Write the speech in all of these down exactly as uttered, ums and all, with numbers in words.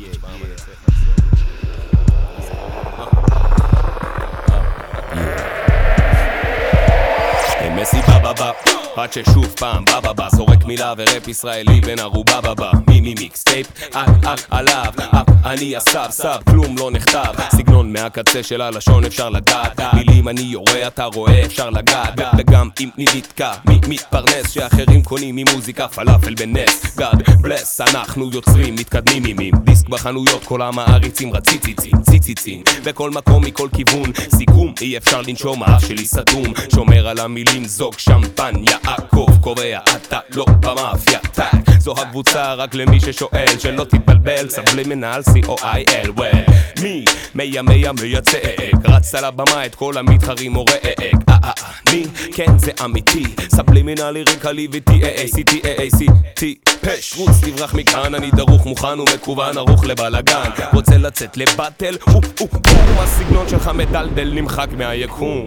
מסי בבא עד ששוב פעם בבא זורק מילה וראפ ישראלי בין ערובה בבא מימי מיקסטייפ על על עליו אני הסב סב כלום לא נכתב סגנון מהקצה של הלשון אפשר לגעת מילים אני יורה אתה רואה אפשר לגעת וגם אם נתקע מי מתפרנס שאחרים קונים ממוזיקה פלאפל בנס God bless אנחנו יוצרים מתקדמים מימים דיסק בחנויות כל המעריצים רציציצים ציציצים בכל מקום מכל כיוון סיכום אי אפשר לנשום האף שלי סתום שומר על המילים זוג שמפן יעקב קובע אתה לא במאפיה טאק זו הקבוצה רק למי ששואל שלא תתבלבל סבלימינל סי-או-איי-אל well מי מיימיה מייצק רץ על הבמה את כל המתחרים מורק אני כן זה אמיתי סבלימינל ליריקלי ו-טי-איי-איי-סי-טי-איי-איי-סי-טי פש רוץ תברח מכאן אני דרוך מוכן ומקוון ערוך לבלגן רוצה לצאת לבטל הסגנון שלך מדלדל נמחק מהיקום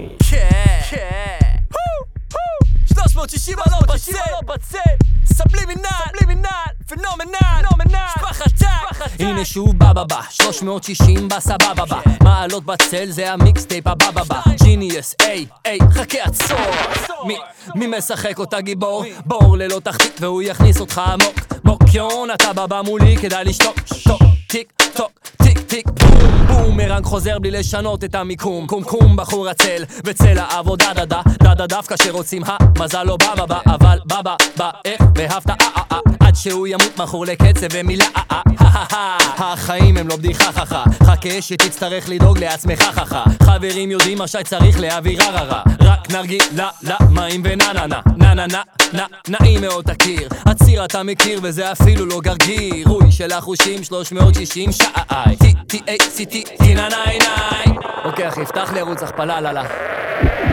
שלוש מאות שישים עלות בצל סבלימינל פנומנל משפחת טאק הנה שוב בבא שלוש מאות שישים בסבבה מעלות בצל זה המיקסטייפ הבבא ג'יניוס איי איי חכה עצור מי משחק אותה גיבור בור ללא תחתית והוא יכניס אותך עמוק מוקיון אתה בבא מולי כדאי לשתוק טוק טיק טוק טיק טיק בום בומרנג חוזר בלי לשנות את המיקום קום קום בחור הצל וצל העבודה דדה דדה דווקא שרוצים המזל לא בבא אבל בבא בא איך בהפתעה עד שהוא ימות מחור לקצב ומילה החיים הם לא בדיחה חכה חכה שתצטרך לדאוג לעצמך חכה חברים יודעים מה שצריך להעביר הררה רק נרגיל לה לה מים ונננה נננה נעים מאוד תכיר הציר אתה מכיר וזה אפילו לא גרגיר רוי של החושים שלוש מאות שישים שעי טי טי איי סי טי טי נה נה נה אוקיי אחי פתח לי ערוץ הכפלה לה לה